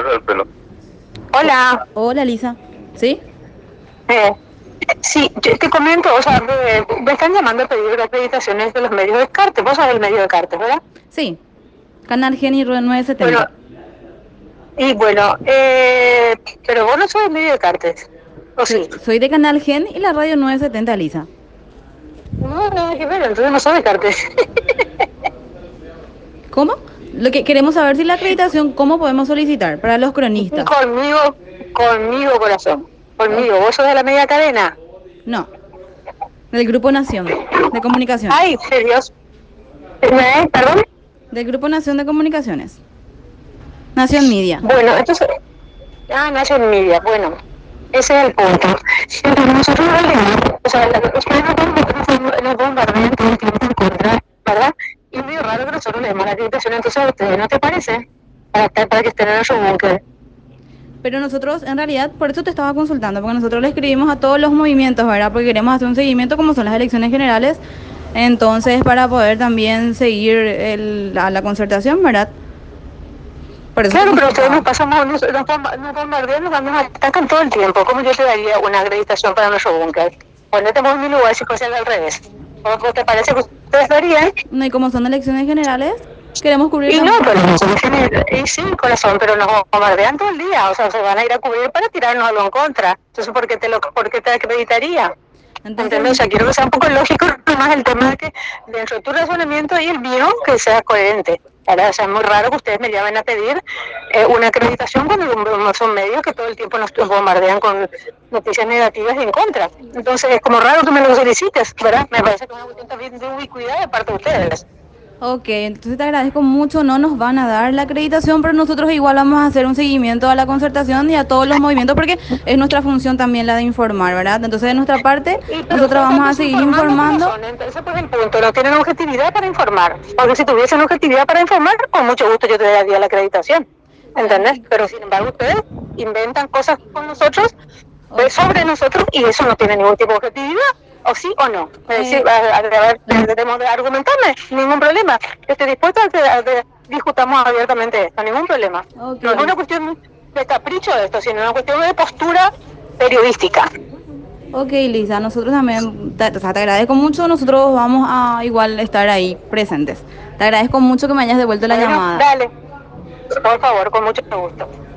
del pelo. Hola, Hola, Lisa. ¿Sí? eh, sí, yo te comento, o sea, me están llamando a pedir acreditaciones de los medios de Cartes, vos sos el medio de Cartes, ¿verdad? Sí. Canal Geni Rue Bueno, 970. y bueno, pero vos no sos el medio de Cartes, ¿o Soy, sí? soy de Canal Gen y la radio 970, Lisa. No, nada que ver, entonces no sos de Cartes. ¿Cómo? Lo que queremos saber si la acreditación, ¿cómo podemos solicitar para los cronistas? Conmigo, conmigo, corazón, Oh, conmigo, vos sos de la media cadena. no, del Grupo Nación de Comunicaciones. Ay, serios, ¿perdón? Del Grupo Nación de Comunicaciones. Nación Media. Bueno, entonces, National Media, bueno, ese es el punto. Entonces nosotros no leemos, o sea, ustedes nos bombardean todo el tiempo en contra, ¿verdad? Y es medio raro que nosotros leemos la acreditación, entonces a ustedes, ¿no te parece? Para que estén en su búnker. Pero nosotros, en realidad, por eso te estaba consultando, porque nosotros le escribimos a todos los movimientos, ¿verdad? Porque queremos hacer un seguimiento como son las elecciones generales. Entonces, para poder también seguir a la concertación, ¿verdad? Por eso te Claro, pero ustedes consultaba. nos bombardean, nos atacan todo el tiempo. ¿Cómo yo te daría una acreditación para nuestro búnker? Ponete en mi lugar si fuese al revés. ¿Cómo te parece que ustedes darían? No, y como son elecciones generales, queremos cubrir Y no, también. pero y sí, corazón, pero nos bombardean todo el día, o sea, se van a ir a cubrir para tirarnos algo en contra. Entonces, ¿por qué te acreditaría? Entonces, ¿Entendés? O sea, quiero que sea un poco lógico más el tema de que dentro de tu razonamiento y el mío, que sea coherente. ¿Verdad? O sea, es muy raro que ustedes me llamen a pedir una acreditación cuando son medios que todo el tiempo nos bombardean con noticias negativas y en contra. Entonces, es como raro que me lo solicites, ¿verdad? Me parece que es una cuestión también de ubicuidad de parte de ustedes. ok, entonces te agradezco mucho, no nos van a dar la acreditación, pero nosotros igual vamos a hacer un seguimiento a la concertación y a todos los movimientos, porque es nuestra función también la de informar, ¿verdad? Entonces, de nuestra parte, Pero nosotros ustedes están vamos a seguir desinformando, informando. corazón. Entonces, pues el punto, no tienen objetividad para informar. Porque si tuviesen objetividad para informar, con mucho gusto yo te daría la acreditación. ¿Entendés? Pero sin embargo, ustedes inventan cosas con nosotros, Ok, sobre nosotros, y eso no tiene ningún tipo de objetividad. O sí o no. Es decir, eh, de argumentarme, ningún problema. Yo estoy dispuesta a que discutamos abiertamente esto, ningún problema. ok, No es una Liz. cuestión de capricho de esto, sino una cuestión de postura periodística. Ok, Lisa, nosotros también, o sea, te agradezco mucho, nosotros vamos a igual estar ahí presentes. Te agradezco mucho que me hayas devuelto la Bueno, llamada. dale, por favor, con mucho gusto.